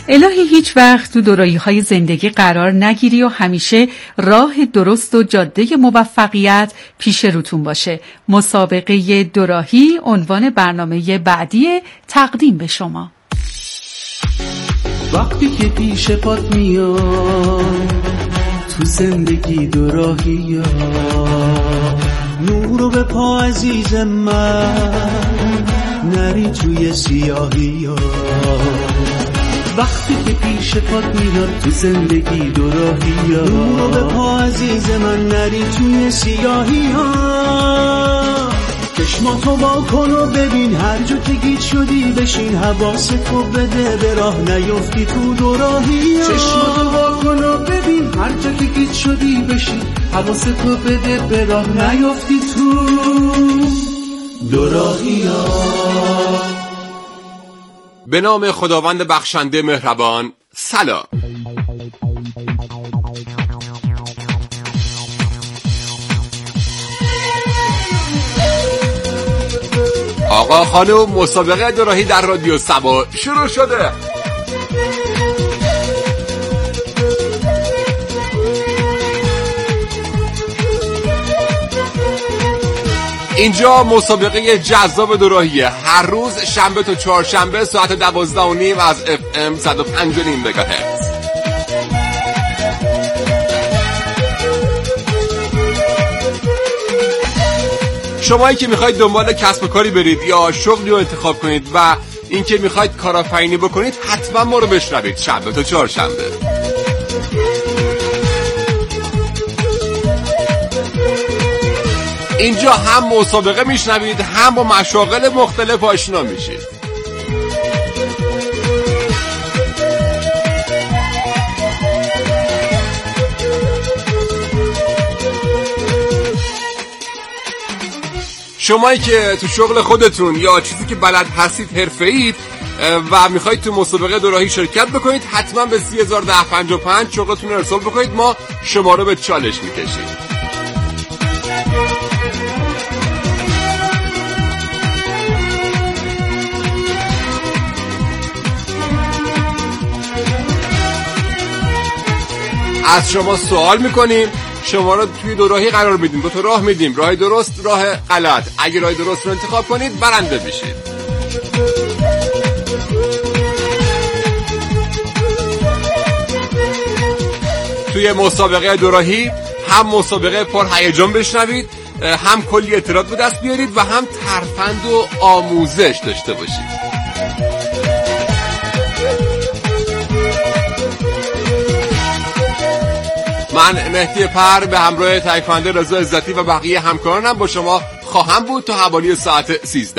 الهی هیچ وقت تو دوراهی‌های زندگی قرار نگیری و همیشه راه درست و جاده موفقیت پیش روتون باشه. مسابقه دوراهی عنوان برنامه بعدی تقدیم به شما. وقتی که پیش پات میام تو زندگی دوراهی ها، نورو به پا عزیز من نری توی سیاهی ها. وقتی که پیش پات میاد تو زندگی دوراهی ها، نورو به پا عزیز من نری توی سیاهی ها. چشماتو وا کن و ببین هر جا که گیج شدی بشین، حواستو بده به راه نیفتی تو دوراهی ها. چشماتو وا کن و ببین هر جا که گیج شدی بشین، حواستو بده به راه نیفتی تو دوراهی ها. به نام خداوند بخشنده مهربان. سلام. آقا خانم، مسابقه دوراهی در رادیو سبا شروع شده. اینجا مسابقه جذاب دوراهیه. هر روز شنبه تا چهارشنبه ساعت 12:30 از FM 105.5 مگاهرتز. شمایی که میخواید دنبال کسب و کاری برید یا شغلی رو انتخاب کنید و اینکه میخواید کارآفرینی بکنید، حتما ما رو بشنوید شنبه تا چهارشنبه. اینجا هم مسابقه میشنوید، هم با مشاغل مختلف آشنا میشید. شمایی که تو شغل خودتون یا چیزی که بلد هستید حرفه‌اید و میخواید تو مسابقه دوراهی شرکت بکنید، حتما به 301055 شغلتون رو ارسال بکنید. ما شما رو به چالش میکشیم. از شما سوال میکنیم، شما رو توی دوراهی قرار میدیم، دو تا راه میدیم، راه درست، راه غلط. اگه راه درست رو انتخاب کنید برنده بشید. توی مسابقه دوراهی هم مسابقه پر هیجان بشنوید، هم کلی اطلاعات به دست بیارید و هم ترفند و آموزش داشته باشید. من مهدی پر به همراه تایکوانده رضا عزتی و بقیه همکارانم با شما خواهم بود تا حوالی ساعت 13.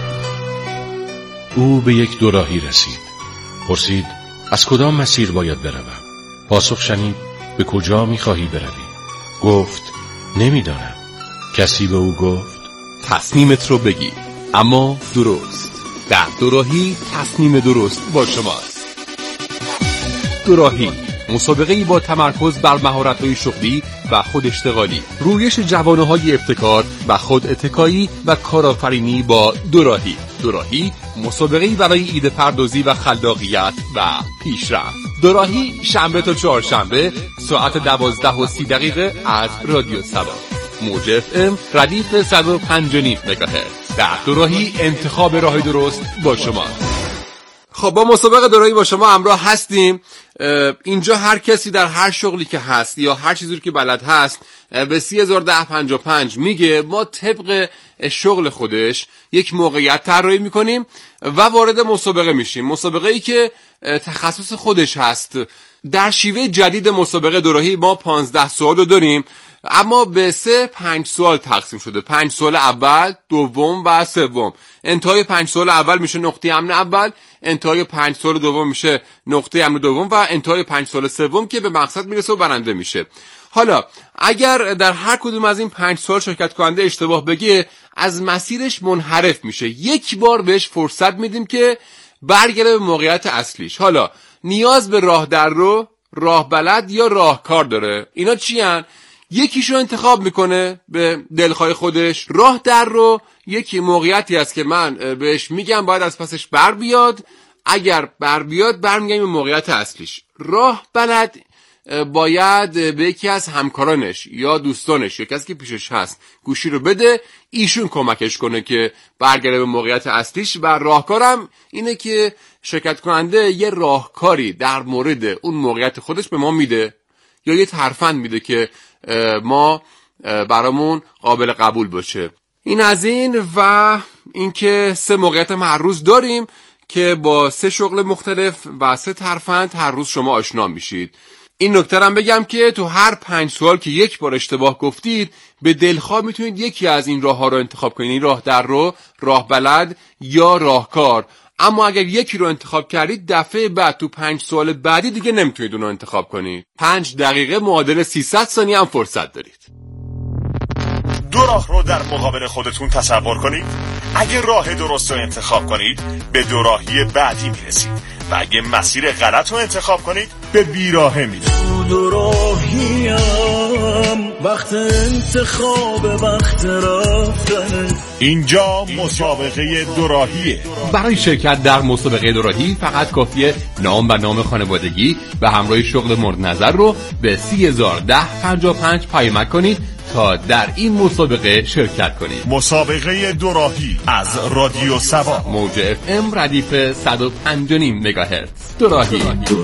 او به یک دوراهی رسید. پرسید از کدام مسیر باید بروم؟ پاسخ شنید به کجا می‌خواهی بروی؟ گفت نمیدانم. کسی به او گفت تصمیمت رو بگی، اما درست. در دوراهی تصمیم درست با شماست. دوراهی مسابقه‌ای با تمرکز بر مهارت‌های شغلی و خود اشتغالی، رویش جوانه‌های ابتکار و خود اتکایی و کارآفرینی با دوراهی. دوراهی مسابقه‌ای برای ایده پردازی و خلاقیت و پیشرفت. دوراهی شنبه تا چهارشنبه ساعت 12:30 از رادیو سبا، موج FM ردیف 105.5 مگاهرتز. در دوراهی انتخاب راه درست با شما. خب با مسابقه دوراهی با شما همراه هستیم. اینجا هر کسی در هر شغلی که هست یا هر چیزی که بلد هست به 301055 میگه. ما طبق شغل خودش یک موقعیت طراحی میکنیم و وارد مسابقه میشیم. مسابقه ای که تخصص خودش هست. در شیوه جدید مسابقه دوراهی ما 15 سوال رو داریم، اما به 5 سوال تقسیم شده. 5 سوال اول، دوم و سوم. انتهای 5 سوال اول میشه نقطه امن اول، انتهای 5 سوال دوم میشه نقطه امن دوم و انتهای 5 سوال سوم که به مقصد میرسه و برنده میشه. حالا اگر در هر کدوم از این 5 سوال شرکت کننده اشتباه بگه، از مسیرش منحرف میشه. یک بار بهش فرصت میدیم که برگرده به موقعیت اصلیش. حالا نیاز به راه در رو، راه بلد یا راهکار داره. اینا چی هن؟ یکیشو انتخاب میکنه به دلخواه خودش. راه در رو یک موقعیتی است که من بهش میگم باید از پسش بر بیاد، اگر بر بیاد برمیگردیم به موقعیت اصلیش. راه بلد باید به یکی از همکارانش یا دوستانش یا کسی که پیشش هست گوشی رو بده، ایشون کمکش کنه که برگرده به موقعیت اصلیش. و راهکارم اینه که شرکت کننده یه راهکاری در مورد اون موقعیت خودش به ما میده یا یه ترفند میده که ما برامون قابل قبول باشه. این از این. و اینکه 3 موقعیت هر روز داریم که با 3 شغل مختلف و 3 ترفند هر روز شما آشنا میشید. این نکته هم بگم که تو هر 5 سوال که یک بار اشتباه گفتید به دلخواه میتونید یکی از این راه ها رو انتخاب کنید، این راه در رو، راه بلد یا راهکار. اما اگر یکی رو انتخاب کردید دفعه بعد تو 5 سوال بعدی دیگه نمیتونید اون رو انتخاب کنید. 5 دقیقه معادل 300 ثانیه هم فرصت دارید. 2 راه رو در مقابل خودتون تصور کنید. اگه راه درست رو انتخاب کنید به 2 راهی بعدی میرسید و اگه مسیر غلط رو انتخاب کنید به بیراهه میرسید. 2 راهیم، وقت انتخاب، وقت رفتن. اینجا مسابقه 2 راهیه. برای شرکت در مسابقه 2 راهی فقط کافیه نام و نام خانوادگی و همراه شغل مورد نظر رو به 301055 پیامک کنید تا در این مسابقه شرکت کنید. مسابقه 2 راهی از رادیو سوا، موج FM ردیف 105.5 مگاهرتز. 2 راهی.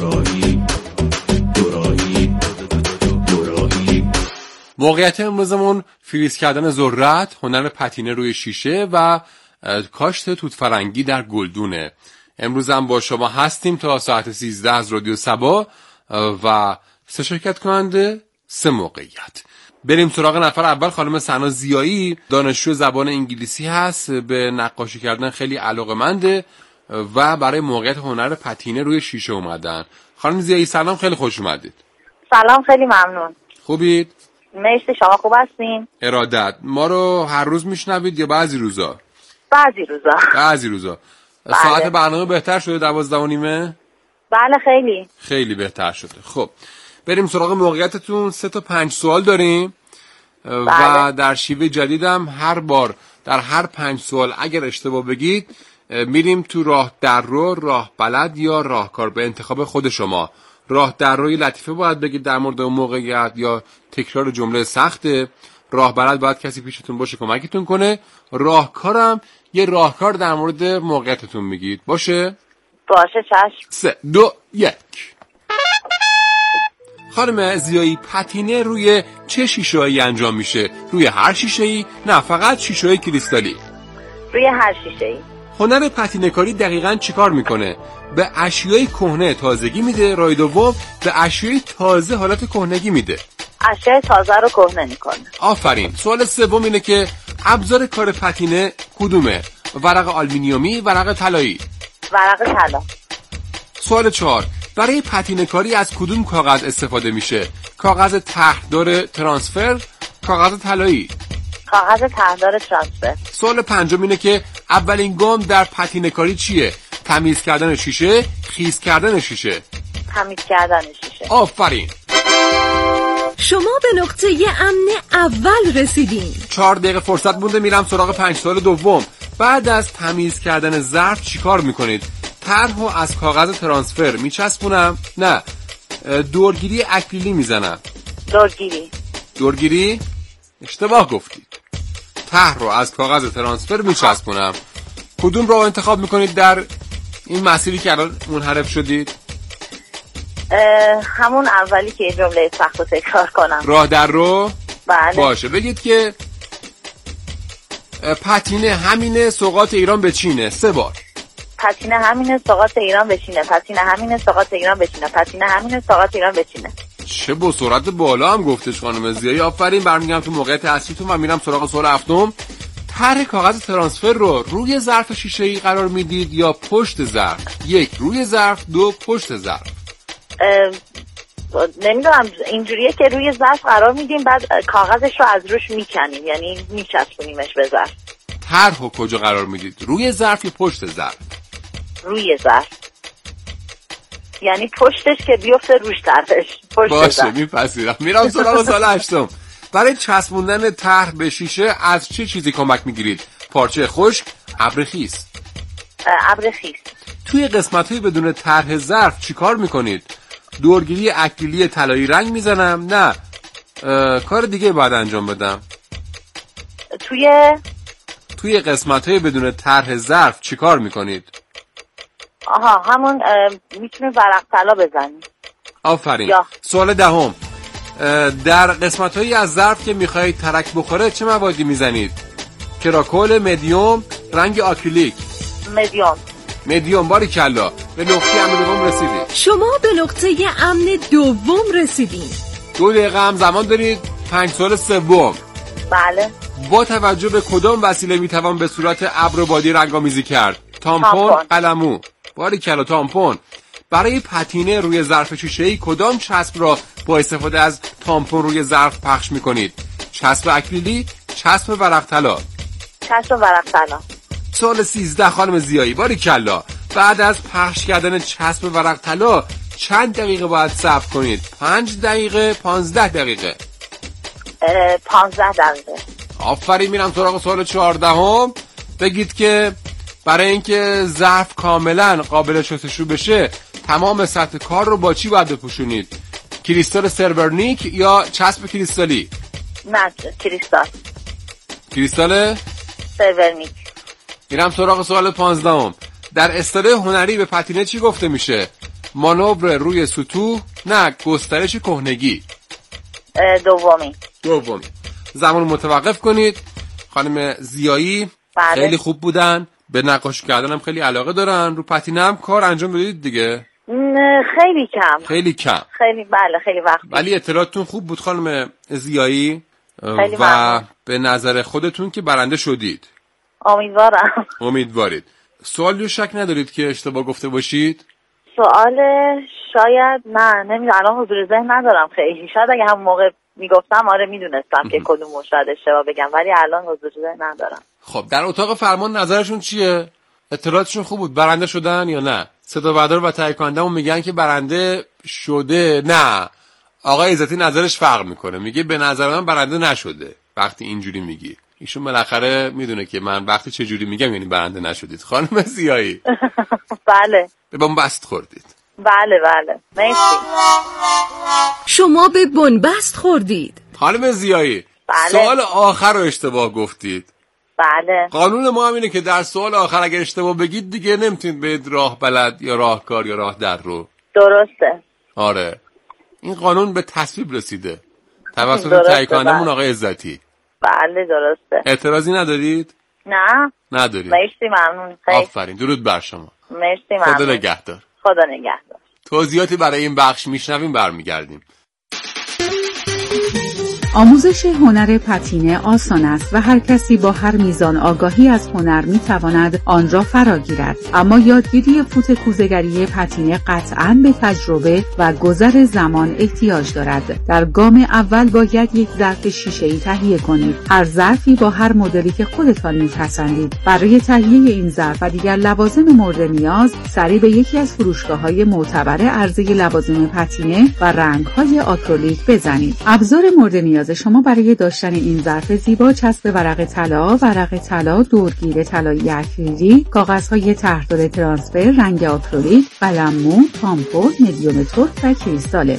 موقعیت امروزمون فریز کردن ذرت، هنر پتینه روی شیشه و کاشت توت فرنگی در گلدونه. امروز هم با شما هستیم تا ساعت 13 از رادیو سبا و 3 شرکت کننده 3 موقعیت. بریم سراغ نفر اول. خانم سنا زیایی دانشجو زبان انگلیسی هست، به نقاشی کردن خیلی علاقه‌منده و برای موقعیت هنر پتینه روی شیشه اومدن. خانم زیایی سلام، خیلی خوش اومدید. سلام، خیلی ممنون. خوبید؟ مرسی، شما خوب هستین؟ ارادت. ما رو هر روز میشنوید یا بعضی روزا؟ بعضی روزا. بله. ساعت برنامه بهتر شده 12:30؟ بله، خیلی بهتر شده. خب بریم سراغ موقعیتتون. 3 تا 5 سوال داریم. بله. و در شیوه جدیدم هر بار در هر 5 سوال اگر اشتباه بگید میریم تو راه در رو، راه بلد یا راهکار، به انتخاب خود شما. راه در رو یه لطیفه باید بگید در مورد اون موقعیت یا تکرار جمله سخته. راه بلد باید کسی پیشتون باشه کمکتون کنه. راهکارم یه راهکار در مورد موقعیتتون میگید. باشه چشم. 3 2 1. خانم زیایی، پتینه روی چه شیشه‌ای انجام میشه؟ روی هر شیشه‌ای؟ نه، فقط شیشه‌های کریستالی. روی هر شیشه‌ای. هنر پتینه کاری دقیقاً چیکار میکنه؟ به اشیای کهنه تازگی میده. راه دوم به اشیای تازه حالت کهنگی میده. اشیای تازه رو کهنه میکنه. آفرین. سوال سوم اینه که ابزار کار پتینه کدومه؟ ورق آلومینیومی، ورق طلایی؟ ورق طلا. سوال 4. برای پتینه کاری از کدوم کاغذ استفاده میشه؟ کاغذ طرحدار ترانسفر، کاغذ طلایی؟ کاغذ طرحدار ترانسفر. سوال 5 اینه که اولین گام در پتینه کاری چیه؟ تمیز کردن شیشه، خیس کردن شیشه؟ تمیز کردن شیشه. آفرین. شما به نقطه امن اول رسیدین. 4 دقیقه فرصت مونده. میرم سراغ 5 سوال دوم. بعد از تمیز کردن ظرف چیکار میکنید؟ طرحو از کاغذ ترانسفر میچسبونم؟ نه، دورگیری اکریلی میزنم. دورگیری؟ اشتباه گفتید. طرح رو از کاغذ ترانسفر میچسبونم. کدوم رو انتخاب میکنید در این مسیری که الان منحرف شدید؟ همون اولی که یه جمله سخت رو تکرار کنم. راه در رو؟ بله. باشه. بگید که پتینه همینه سوغات ایران به چینه. 3 بار. پتینه همینه سوغات ایران بچینه. پتینه همینه سوغات ایران بچینه. پتینه همینه سوغات ایران بچینه. چه با سرعت بالا هم گفتش خانم زیایی. آفرین. برمیگم تو موقعیت اصلیتون و میرم سراغ سوال 7. طرح کاغذ ترانسفر رو روی ظرف شیشه‌ای قرار میدید یا پشت ظرف؟ 1 روی ظرف، 2 پشت ظرف. نمیدونم، اینجوریه که روی ظرف قرار میدیم بعد کاغذش رو از روش میکنیم، یعنی میچسبونیمش به ظرف. طرحو کجا قرار میدید؟ روی ظرف یا پشت ظرف؟ روی ظرف. یعنی پشتش که بیفته روش طرفش. باشه، میپذیرم. میرم سراغ سال 8. برای چسبوندن طرح به شیشه از چه چیزی کمک میگیرید؟ پارچه خشک، ابر خیس؟ ابر خیس. توی قسمت‌های بدون طرح ظرف چیکار میکنید؟ دورگیری اکریلی طلایی رنگ میزنم؟ نه کار دیگه باید انجام بدم. توی قسمت‌های بدون طرح ظرف چیکار میکنید؟ همون میتونید ورق طلا بزنید. آفرین. سوال دهم، در قسمت‌هایی از ظرف که میخواهید ترک بخوره چه موادی میزنید؟ کراکل، مدیوم، رنگ آکریلیک؟ مدیوم. باریکلا، به نقطه امن دوم رسیدید. شما به نقطه امن دوم رسیدید. 2 دقیقه هم زمان دارید. 5 سوال سوم. بله. با توجه به کدام وسیله میتوان به صورت ابر و بادی رنگ‌آمیزی کرد؟ تامپون، قلمو؟ باریکلا، تامپون. برای پتینه روی ظرف شیشه‌ای کدام چسب را با استفاده از تامپون روی ظرف پخش می‌کنید؟ چسب اکریلی، چسب ورق طلا؟ چسب ورق طلا. سوال 13 خانم زیایی. باریکلا. بعد از پخش کردن چسب ورق طلا چند دقیقه باید صبر کنید؟ 5 دقیقه، 15 دقیقه؟ 15 دقیقه. آفرین. میرم سراغ سوال 14. بگید که برای اینکه ظرف کاملا قابل شستشو بشه تمام سطح کار رو با چی باید بپوشونید؟ کریستال سرورنیک یا چسب کریستالی؟ نه، کریستال سرورنیک. میرم سراغ سوال 15. در اصطلاح هنری به پتینه چی گفته میشه؟ مانور روی سطوح؟ نه، گسترش کهنگی؟ دومی. زمان متوقف کنید. خانم زیایی. بله. خیلی خوب بودن، به نقاشی کردن هم خیلی علاقه دارن، رو پتینه هم کار انجام بدید دیگه؟ خیلی کم. بله، خیلی وقت. ولی اطلاعاتتون خوب بود خانم زیایی و به نظر خودتون که برنده شدید. امیدوارید. سوالی رو شک ندارید که اشتباه گفته باشید؟ سوال شاید نمیدونم، الان حضور ذهن ندارم خیلی. شاید اگه هم موقع میگفتم میدونستم که کدوم شاید اشتباه بگم، ولی الان حضور ذهن ندارم. خب در اتاق فرمان نظرشون چیه؟ اطلاعاتشون خوب بود؟ برنده شدن یا نه؟ صدا بردار و تهیه کننده‌مون میگن که برنده شده. نه، آقای عزتی نظرش فرق میکنه، میگه به نظر من برنده نشده. وقتی اینجوری میگی ایشون بالاخره میدونه که من وقتی چه جوری میگم یعنی برنده نشدید. خانم زیایی. بله. به بنبست خوردید. بله. مرسی. شما به بنبست خوردید. خانم زیایی. بله. سوال آخر رو اشتباه گفتید. بله. قانون ما هم اینه که در سوال آخر اگه اشتباه بگید دیگه نمیتونید به راه بلد یا راهکار یا راه در رو. درسته. آره. این قانون به تصویب رسیده توسط تهیه کنندمون آقای عزتی. بله درسته. اعتراضی ندارید؟ نه. ندارید. مرسی، ممنون. آفرین. درود بر شما. مرسی، ممنون. خدا نگهدار. خدا نگهدار. توضیحاتی برای این بخش میشنویم، برمیگردیم. آموزش هنر پتینه آسان است و هر کسی با هر میزان آگاهی از هنر میتواند آن را فراگیرد، اما یادگیری فوت کوزه‌گری پتینه قطعاً به تجربه و گذر زمان احتیاج دارد. در گام اول باید یک ظرف شیشه‌ای تهیه کنید. هر ظرفی با هر مدلی که خودتان میپسندید. برای تهیه این ظرف و دیگر لوازم مورد نیاز سریع به یکی از فروشگاه‌های معتبر عرضه لوازم پتینه و رنگ‌های آکریلیک بزنید. ابزار مورد نیاز شما برای داشتن این ظرف زیبا: چسب ورق طلا، دورگیر طلایی اکریلی، کاغذهای طرحدار ترانسفر، رنگ آکریلیک، قلم مو، تامپون، مدیوم ترک و کریستاله.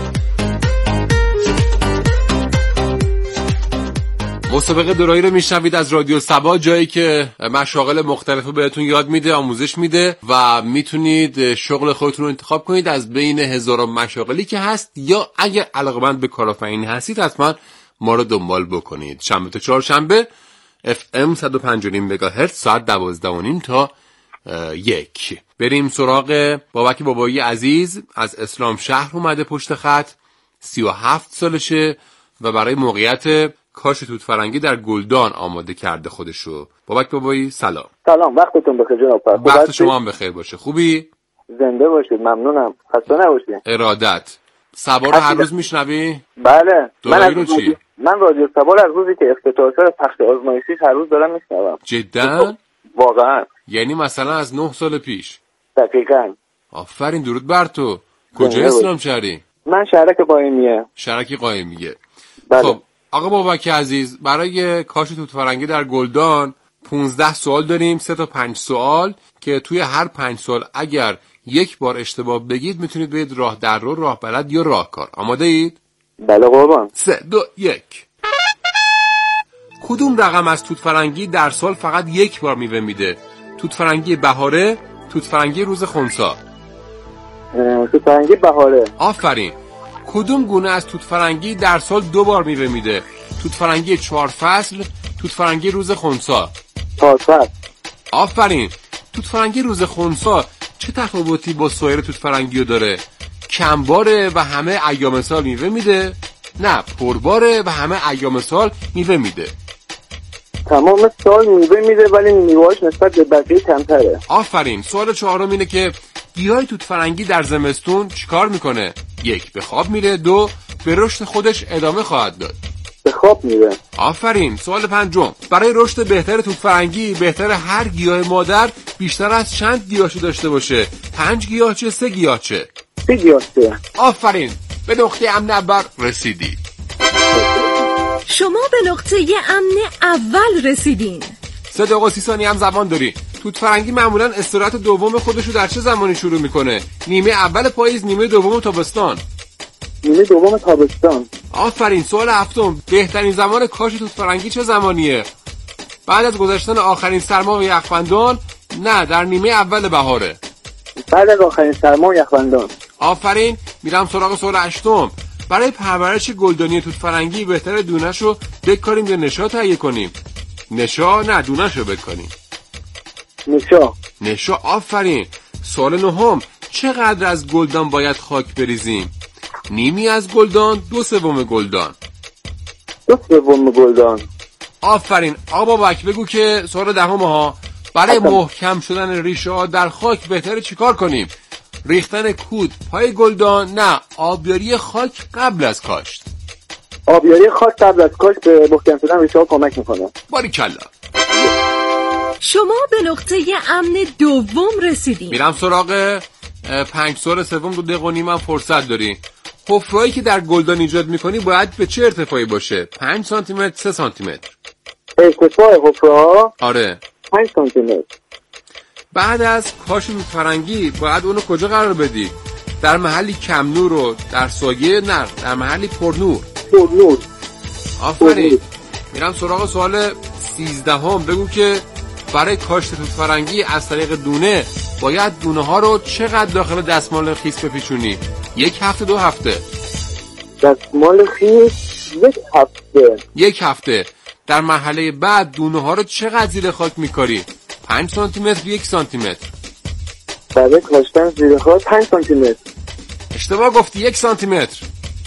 مسابقه دورایی رو میشنوید از رادیو صبا، جایی که مشاغل مختلفو بهتون یاد میده، آموزش میده و میتونید شغل خودتون رو انتخاب کنید از بین هزاران مشاغلی که هست، یا اگه علاقه‌مند به کارآفرینی هستید حتما ما رو دنبال بکنید. شنبه تا چهارشنبه FM 105.5 مگاهرتز ساعت 12:30 تا 1. بریم سراغ بابک بابایی عزیز از اسلام شهر اومده پشت خط. 37 سالشه و برای موقعیت کاش توت فرنگی در گلدان آماده کرده خودشو. بابک بابایی سلام. سلام، وقتتون بخیر جناب. وقت شما هم بخیر باشه. خوبی؟ زنده باشید. ممنونم. خسته نباشید. ارادت. صبا رو هر روز میشنوی؟ بله. من رادیو صبا از روزی که افتتاح شد پخش آزمایشی هر روز دارم میشنوم. جدا؟ واقعا. یعنی مثلا از 9 سال پیش؟ دقیقاً. آفرین، درود بر تو. کجا اسلام شهری؟ من شهرک قائمیه. شهرک قائمیه. بله. خب آقا بابک عزیز، برای کاش توت فرنگی در گلدان 15 سوال داریم، 3 تا 5 سوال که توی هر 5 سوال اگر یک بار اشتباه بگید میتونید برید راه در رو، راه بلد یا راهکار. آماده اید؟ بله قربان. 3 2 1. کدوم رقم از توت فرنگی در سال فقط یک بار میوه میده؟ توت فرنگی بهاره، توت فرنگی روز خنثی. توت فرنگی بهاره. آفرین. کدوم گونه از توت فرنگی در سال 2 بار میوه میده؟ توت فرنگی 4 فصل، توت فرنگی روز خنثی. 4 فصل. آفرین. توت فرنگی روز خنثی چه تفاوتی با سایر توت فرنگی داره؟ کمباره و همه ایام سال میوه میده؟ نه، پرباره و همه ایام سال میوه میده. تمام سال میوه میده ولی میوه‌اش نسبت به بقیه کمتره. آفرین. سوال چهارم اینه که گیاه توت فرنگی در زمستون چیکار میکنه؟ 1 به خواب میره، 2 به رشد خودش ادامه خواهد داد. به خواب میره. آفرین. سوال پنجم، برای رشد بهتر توت فرنگی بهتر هر گیاه مادر بیشتر از چند گیاهشو داشته باشه؟ 5 گیاه چه 3 گیاه چه؟ 3 گیاه چه. آفرین. به نقطه امن اول رسیدی. شما به نقطه امن اول رسیدین. 3 دقیقه و 30 ثانیه هم زمان داری. توت فرنگی معمولا استراحت دوم خودشو در چه زمانی شروع میکنه؟ نیمه اول پاییز، نیمه دوم تابستان. نیمه دوم تابستان. آفرین. سوال هفتم، بهترین زمان کاشت توت فرنگی چه زمانیه؟ بعد از گذشتن آخرین سرما و یخبندان؟ نه، در نیمه اول بهاره. بعد از آخرین سرما و یخبندان. آفرین. میرم سراغ سوال هشتم، برای پرورش گلدانی توت فرنگی بهتره دونه‌شو بکاریم یا نشا تهیه کنیم؟ نشا؟ نه، دونه‌شو بکاریم. نشا. آفرین. سوال نهم، چقدر از گلدان باید خاک بریزیم؟ نیمی از گلدان، 2/3 گلدان. 2/3 گلدان. آفرین. آقا بابک بگو که سوال دهم ها، برای محکم شدن ریشه ها در خاک بهتره چیکار کنیم؟ ریختن کود پای گلدان؟ نه، آبیاری خاک قبل از کاشت. آبیاری خاک قبل از کاشت به محکم شدن ریشه ها کمک میکنه. باریکلا. شما به نقطه امن دوم رسیدین. میرم سراغ 5 سوال سوم. 2 دقیقه و نیم هم فرصت داری. حفره‌ای که در گلدان ایجاد میکنی باید به چه ارتفاعی باشه؟ 5 سانتی متر، 3 سانتی متر؟ ارتفاع حفره‌ها؟ آره، 5 سانتی متر. بعد از کاشت توت فرنگی باید اونو کجا قرار بدی؟ در محلی کم نور و در سایه؟ نه، در محلی پرنور. پرنور. آفرین. میرم سراغ سوال 13. بگو که برای کاشت توت فرنگی از طریق دونه باید دونه ها رو چقدر داخل دستمال خیس بپیچونی؟ 1 هفته، 2 هفته؟ دستمال خیس 1 هفته. 1 هفته. در مرحله بعد دونه ها رو چقدر زیر خاک میکاری؟ 5 سانتی متر، 1 سانتی متر؟ برای کاشتن زیر خاک 5 سانتی متر. اشتباه گفتی، 1 سانتی متر.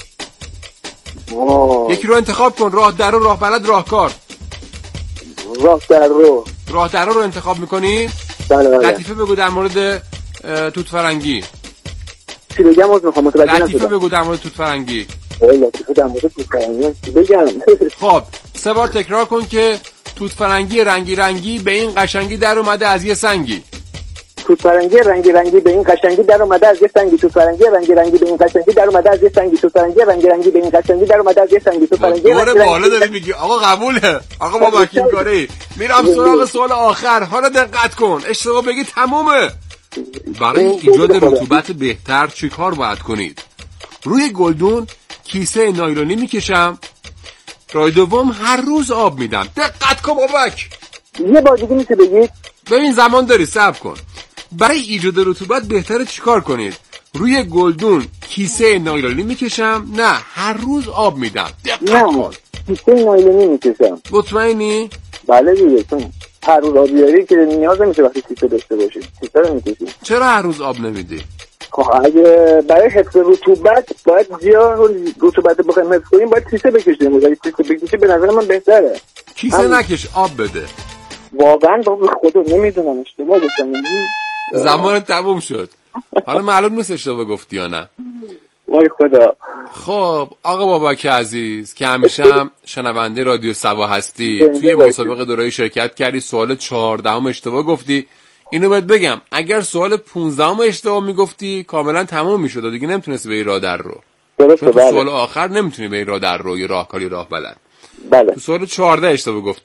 یکی رو انتخاب کن، راه در رو، راه بلد، راهکار. راه در رو. راه در رو انتخاب میکنی؟ بله. لطیفه بگو در مورد توت فرنگی. چی بگم؟ متوجه نشدم. لطیفه بگو در مورد توت فرنگی. لطیفه در مورد توت فرنگی چی بگم؟ خب 3 بار تکرار کن که توت فرنگی رنگی رنگی به این قشنگی در اومده از یه سنگی. توت فرنگی رنگی رنگی به این قشنگی در اومده از یه سنگی. توت فرنگی رنگی رنگی به این قشنگی در اومده از یه سنگی. توت فرنگی رنگی رنگی به این قشنگی در اومده از یه سنگی. توت فرنگی دوباره بالا داری میگی. آقا قبوله. آقا ما وکیل کاری. میرم سراغ سوال آخر. حالا دقت کن. اشتباه بگی تمومه. برای ایجاد رطوبت بهتر چیکار باید کنید؟ روی گلدون کیسه نایلونی میکشم. راه دوم هر روز آب میدم. دقت کن بابک. یه بار دیگه میشه بگید؟ ببین زمان داری، صبر کن. برای ایجاد رطوبت بهتره چیکار کنید؟ روی گلدون کیسه نایلونی میکشم. نه، هر روز آب میدم. دقت کن. کیسه نایلونی میکشم. مطمئنی؟ بله دیگه، چون هر روز آبیاری که نیاز نمیشه وقتی کیسه داشته باشید. کیسه رو میکشید. چرا هر روز آب نمیدی؟ خب اگه برای حفظ رطوبت باید زیاد رطوبت بخوایم حفظ کنیم باید کیسه بکشیم. اگه کیسه بکشی به نظر من بهتره. کیسه نکش، آب بده. واقعا با خدا نمیدونم اشتباه گفتم. زمان تموم شد. حالا معلوم نیست اشتباه گفتی یا نه. وای خدا. خب آقا بابک عزیز که همیشه هم شنونده رادیو سوا هستی، توی مسابقه دورایی شرکت کردی، سوال 14 اشتباه گفتی. اینو بهت بگم اگر سوال 15 اشتباه میگفتی کاملا تموم میشد، دیگه نمیتونستی به راه در رو. چون سوال آخر نمیتونی به راه در رو یا راهکاری راه بلد. بله. تو سوال 14 اشتباه گفتی.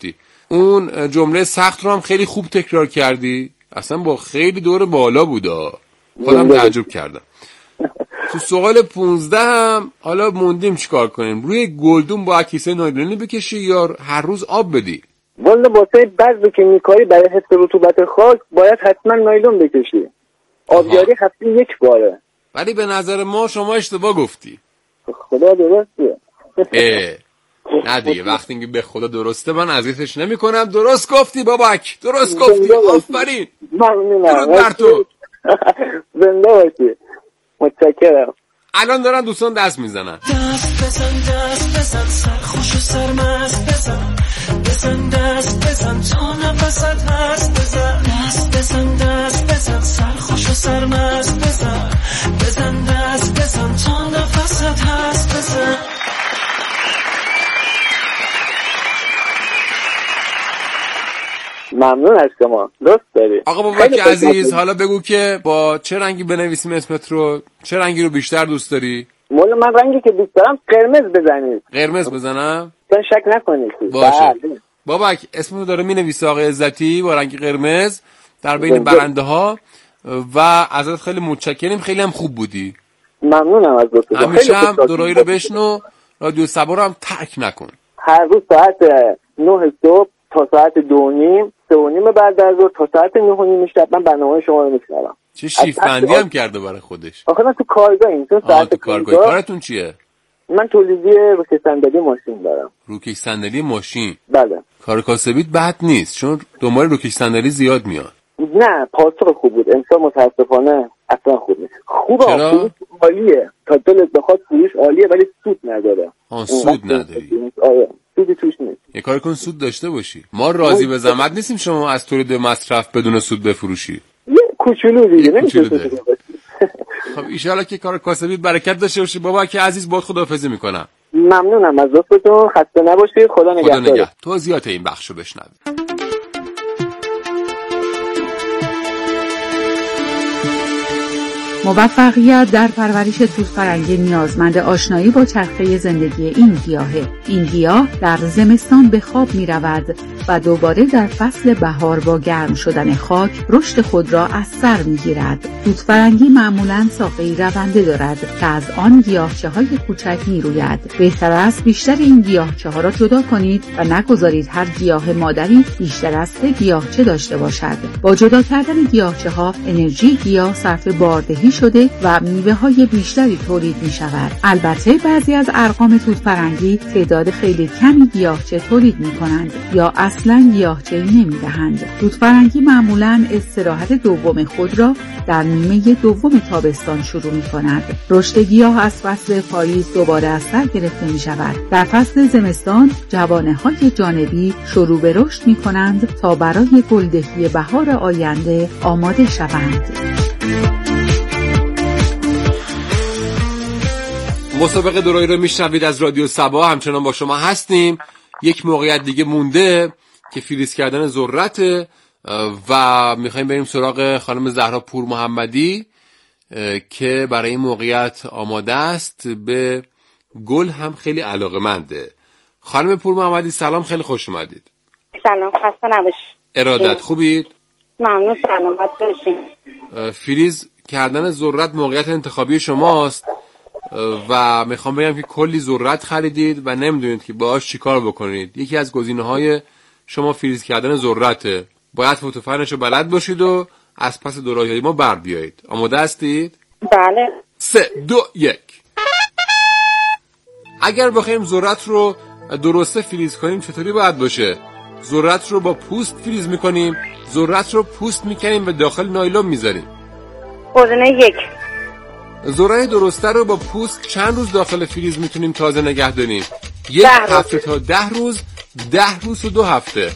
اون جمله سخت رو هم خیلی خوب تکرار کردی، اصلا با خیلی دور بالا بودا، خودم تعجب کردم. تو سوال 15 هم حالا موندیم چیکار کنیم، روی گلدون با کیسه نایلونی بکشی یا هر روز آب بدی؟ والا واسه بعضی که میکاری برای حفظ رطوبت خاک باید حتما نایلون بکشی. آبیاری هفته یک باره. ولی به نظر ما شما اشتباه گفتی. خدا درسته. نه دیگه وقتی که به خدا درسته من اذیتش نمی‌کنم. درست گفتی بابک، درست گفتی. آفرین. ممنونم. بر تو. زنده باشی. متشکرم. الان دارن دوستان دست میزنن. دست بزن سرخوش و سرمست بزن، بزن دست بزن تا نفست هست بزن، دست بزن سرخوش و سرمست بزن، بزن دست بزن تا نفست هست بزن. ممنون از شما. لطف داری. آقا بابک عزیز، حالا بگو که با چه رنگی بنویسیم اسمت رو؟ چه رنگی رو بیشتر دوست داری؟ مولا من رنگی که دوست دارم قرمز بزنید. قرمز بزنم؟ چون شک نکنید. باشه. بابک اسم رو داره مینویسه آقای عزتی با رنگ قرمز در بین برنده ها و ازت خیلی متشکریم، خیلی هم خوب بودی. ممنونم از دوستان. همیشه هم دورایی رو بشنو، رادیو سبا رو هم ترک نکن. هر روز ساعت 9 صبح تا ساعت 2:30 3:30 بعد از ظهر تا ساعت 9:30 شب من برنامه شما رو میشنوم. چه شیفت بندی هم کرده برای خودش. آخه من تو کارگاهیم، تو ساعت کارگاه. کارتون چیه؟ من تولیدی روکش صندلی ماشین دارم. روکش صندلی ماشین؟ بله. کار کاسبیت بد نیست چون دنبال روکش صندلی زیاد میاد. نه پاسخ خوب بود، امسال متاسفانه اصلا خوب نیست. خوبه، عالیه، تا دلت بخواد فروش عالیه ولی سود نداره. سود نداری؟ آره سودی توش نیست. یه کار کن سود داشته باشی. ما راضی به زحمت نیستیم شما از تولید مصرف بدون سود بفروشی. یه کوچولو دیگه نمیشه. خب ان شاءالله که کار کاسبیت برکت داشته باشه. بابا که عزیز باهات خداحافظی میکنم. ممنونم از لطفتون، خسته نباشید. خدا نگهدار. توضیحات این بخشو بشنوید. موفقیت در پرورش توت فرنگی نیازمند آشنایی با چرخه زندگی این گیاهه. این گیاه در زمستان به خواب می رود و دوباره در فصل بهار با گرم شدن خاک رشد خود را از سر می گیرد. توت فرنگی معمولاً ساقه‌ای رونده دارد که از آن گیاهچه‌های کوچک می روید. بهتر است بیشتر این گیاهچه‌ها را جدا کنید و نگذارید هر گیاه مادری بیشتر از 3 گیاهچه داشته باشد. با جدا کردن گیاهچه‌ها انرژی گیاه صرف باردهی شده و میوه‌های بیشتری تولید می‌شود. البته بعضی از ارقام توت فرنگی تعداد خیلی کمی گیاهچه تولید می‌کنند یا اصلاً گیاهچه نمی‌دهند. توت فرنگی معمولاً استراحت دوم خود را در نیمه دوم تابستان شروع می‌کند. رشد گیاه از فصل پاییز دوباره از سر گرفته می‌شود. در فصل زمستان جوانه‌های جانبی شروع به رشد می‌کنند تا برای گلدهی بهار آینده آماده شوند. مسابقه دورایی رو میشنوید از رادیو سبا، همچنان با شما هستیم. یک موقعیت دیگه مونده که فریز کردن ذرت و میخوایم بریم سراغ خانم زهرا پور محمدی که برای این موقعیت آماده است. به گل هم خیلی علاقه‌منده. خانم پور محمدی سلام، خیلی خوش اومدید. سلام، خسته نباشید. ارادت خوبید؟ ممنون، سلامت باشید. فریز کردن ذرت موقعیت انتخابی شماست و میخوام بگم که کلی ذرت خریدید و نمیدونید که باهاش چیکار بکنید. یکی از گزینه‌های شما فریز کردن ذرته. باید فوتوفنش رو بلد باشید و از پس دورایی ما بر بیایید. آماده هستید؟ بله. 3 2 1. اگر بخوایم ذرت رو درسته فریز کنیم چطوری باید باشه؟ ذرت رو با پوست فریز میکنیم، ذرت رو پوست میکنیم و داخل نایلون میذاریم. گزینه 1. ذرت درسته رو با پوست چند روز داخل فریز میتونیم تازه نگه داریم؟ 1 هفته تا 10 روز، 10 روز و 2 هفته.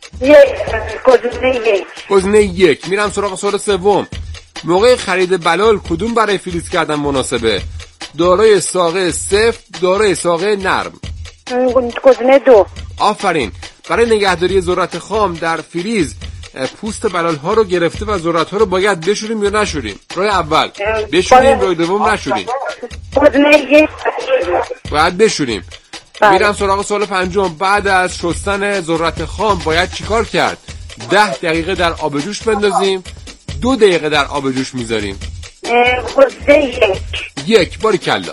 گزینه 1. میرم سراغ سوال سوم. موقع خرید بلال کدوم برای فریز کردن مناسبه؟ دارای ساقه سفت، دارای ساقه نرم. گزینه 2. آفرین. برای نگهداری ذرت خام در فریز پوست بلال ها رو گرفته و ذرت ها رو باید بشوریم یا نشوریم؟ راه اول بشوریم، راه دوم نشوریم. گزینه 1. باید بشوریم. میرم سراغ سوال پنجم. بعد از شستن ذرت خام باید چیکار کرد؟ 10 دقیقه در آب جوش بندازیم، 2 دقیقه در آب جوش میذاریم. گزینه 1. باریکلا.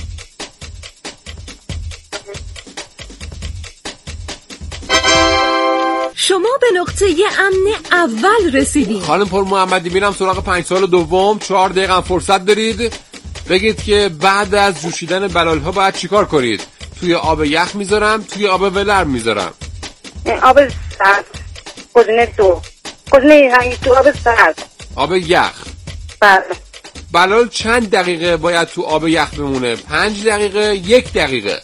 شما به نقطه امن اول رسیدین. خانم پر محمدی میرم سراغ 5 سوال دوم. 4 دقیقه هم فرصت دارید. بگید که بعد از جوشیدن بلال‌ها باید چیکار کنید؟ توی آب یخ میذارم، توی آب ولرم میذارم. آب سرد. گزینه 2. گزینه تو آب سرد. آب یخ. بله. بلال چند دقیقه باید تو آب یخ بمونه؟ 5 دقیقه، 1 دقیقه.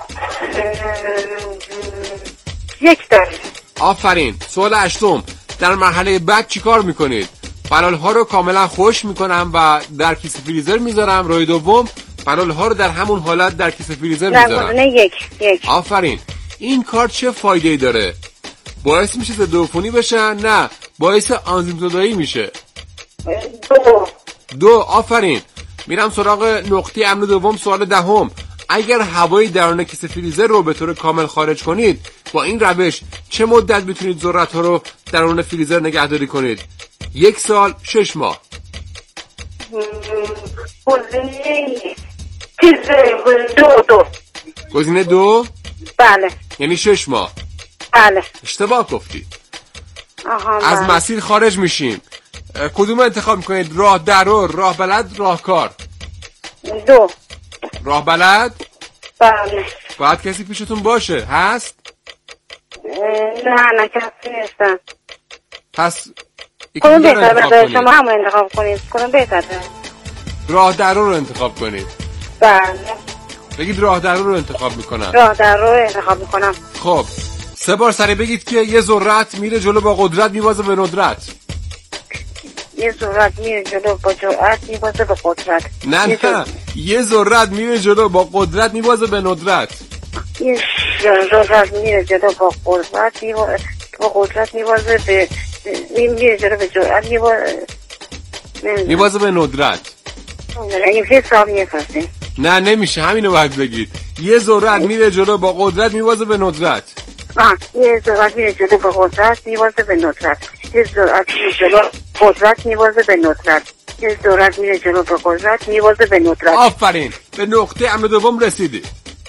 1 دقیقه. آفرین. سوال 8. در مرحله بعد چیکار میکنید؟ بلال‌ها رو کاملا خشک میکنم و در کیسه فریزر میذارم. راه دوم، بلال‌ها رو در همون حالت در کیسه فریزر میذارم. نه، 1. آفرین. این کار چه فایده‌ای داره؟ باعث میشه ضد عفونی بشن؟ نه، باعث آنزیم زدایی میشه. 2. آفرین. میرم سراغ نقطه امن دوم. سوال 10. اگر هوای درون کیسه فریزر رو به طور کامل خارج کنید، با این روش چه مدت میتونید ذرت‌ها رو درون فریزر نگهداری کنید؟ 1 سال، 6 ماه. گزینه 2. بله. یعنی 6 ماه. بله. اشتباه گفتید. بله. از مسیر خارج میشیم. کدوم انتخاب میکنید؟ راه درو، راه بلد، راهکار؟ 2. راه بلد؟ بله. باید کسی پیشتون باشه. هست؟ نه کسی نیستم. پس کدوم بهتره؟ شما همون انتخاب کنید. کدوم بهتره؟ راه درو رو انتخاب کنید. بله. بگید راه درو رو انتخاب میکنم. راه درو رو انتخاب میکنم. خب 3 بار سریع بگید که یه ذرت میره جلو با قدرت میوازه به ندرت. یه ذرت میره جلو با جرأت میوازه به قدرت. نه یه ذرت میره جلو با قدرت میوازه به ندرت. یه ذرت میره جلو با قدرت میوازه به میره جلو به جرأت میوازه به ندرت. این حساب میفرسته. نه نمیشه، همینو باید بگید. یه ذرت میره جلو با قدرت میوازه به ندرت. یه ذرت میره جلو با قدرت میوازه به ندرت. یه ذرت میره جلو قدرت میوازه به ندرت. یه ذرت میره جلو با قدرت میوازه به ندرت. آفرین. به نقطه امن دوم رسیدید.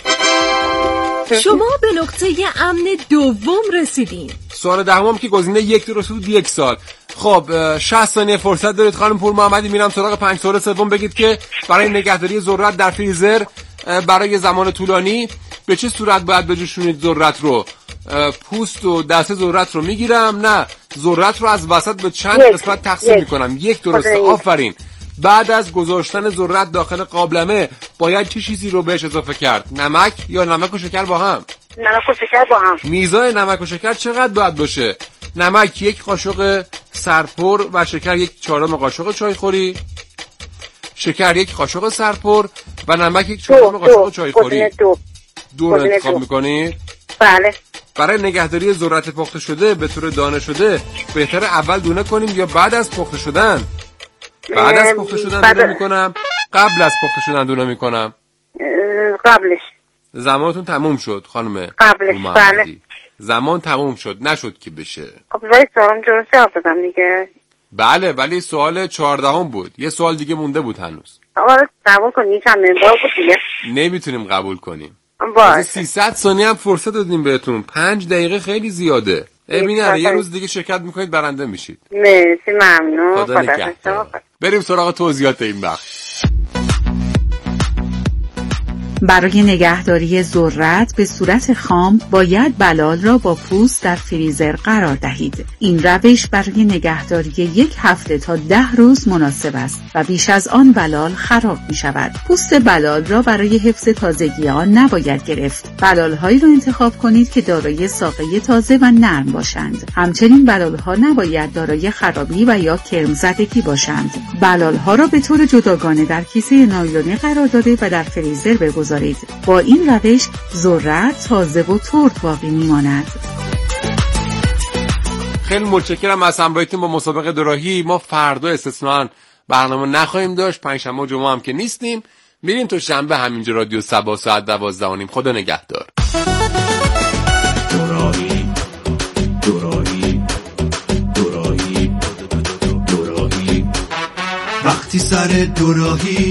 شما به نقطه امن دوم رسیدین. سوال 10 که گزینه 1 درست بود، 1 سال. خب 60 ثانیه فرصت دارید. خانم پور محمدی میرم سراغ 5 سوال سوم. بگید که برای نگهداری ذرت در فریزر برای زمان طولانی به چه صورت باید بجوشونید ذرت رو؟ پوست و دسته ذرت رو میگیرم؟ نه، ذرت رو از وسط به چند قسمت تقسیم میکنم. 1 درسته. آفرین. بعد از گذاشتن ذرت داخل قابلمه باید چه چیزی رو بهش اضافه کرد؟ نمک یا نمک و شکر با هم؟ نمک و شکر با هم. میزان نمک و شکر چقدر باید باشه؟ نمک 1 قاشق سرپر و شکر 1/4 قاشق چایخوری. شکر 1 قاشق سرپر و نمک 1/4 قاشق چایخوری. 2 رو انتخاب میکنید؟ بله. برای نگهداری ذرت پخته شده به طور دانه شده بهتره اول دونه کنیم یا بعد از پخته شدن؟ بعد از پخته شدن دونه میکنم، قبل از پخته شدن دونه میکنم؟ قبلش. زمانتون تموم شد خانم. قبلش. بله. زمان تموم شد، نشد که بشه. خب ولی سوالم درست جواب دادم دیگه. بله ولی سوال 14 بود. یه سوال دیگه مونده بود هنوز. آقا قبول کنید چند مقدار بود دیگه. نمیتونیم قبول کنیم. باشه. 300 ثانیه هم فرصت دادیم بهتون. 5 دقیقه خیلی زیاده. ببینید یه روز دیگه شرکت میکنید برنده میشید. مرسی ممنون. خدا نگهدار. بریم سراغ توضیحات این بخش. برای نگهداری ذرت به صورت خام باید بلال را با پوست در فریزر قرار دهید. این روش برای نگهداری 1 هفته تا 10 روز مناسب است و بیش از آن بلال خراب می شود. پوست بلال را برای حفظ تازگی آن نباید گرفت. بلال‌هایی را انتخاب کنید که دارای ساقه تازه و نرم باشند. همچنین بلال‌ها نباید دارای خرابی و یا کرم زدگی باشند. بلال‌ها را به طور جداگانه در کیسه نایلونی قرار داده و در فریزر بگذارید. با این روش ذرت تازه و ترد باقی میماند. خیلی متشکرم از همراهیتون با مسابقه دوراهی. ما فردا استثناً برنامه نخواهیم داشت. پنجشنبه و جمعه هم که نیستیم. میریم تا شنبه همینجا رادیو صبا ساعت 12:30. خدا نگهدار. وقتی سر دوراهی